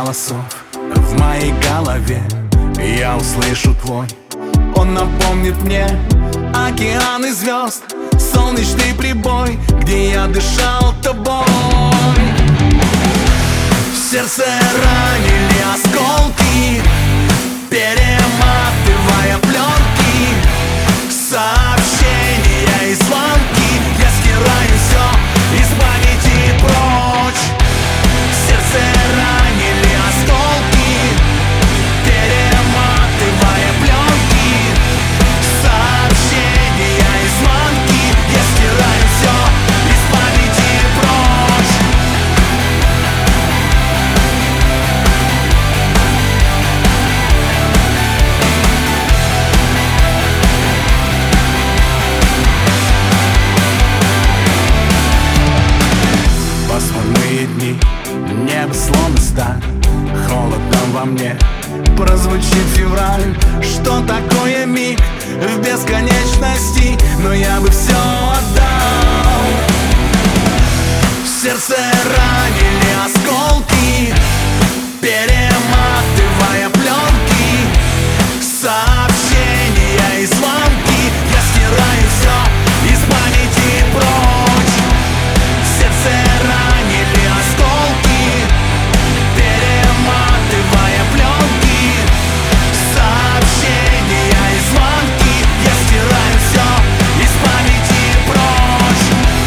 голосов в моей голове я услышу твой. Он напомнит мне океаны звезд, солнечный прибой, где я дышал тобой. В сердце ранили осколки, перематывая пленки, сообщения и звонки. Я стираю все из памяти прочь. В сердце ранили осколки, перематывая пленки, сообщения и звонки. Я стираю все из памяти прочь. Пасмурные дни, небо словно сталь, холодно во мне прозвучит февраль. Что такое миг в бесконечности, но я бы все отдал. В сердце ранили осколки, перематывая пленки, сообщения и звонки. Я стираю все из памяти прочь. В сердце ранили осколки, перематывая пленки, сообщения и звонки. Я стираю все из памяти прочь.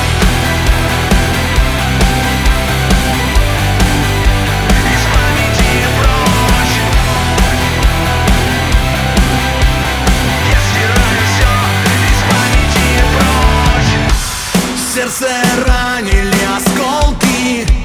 Из памяти прочь. Я стираю все из памяти прочь. В сердце ранили осколки,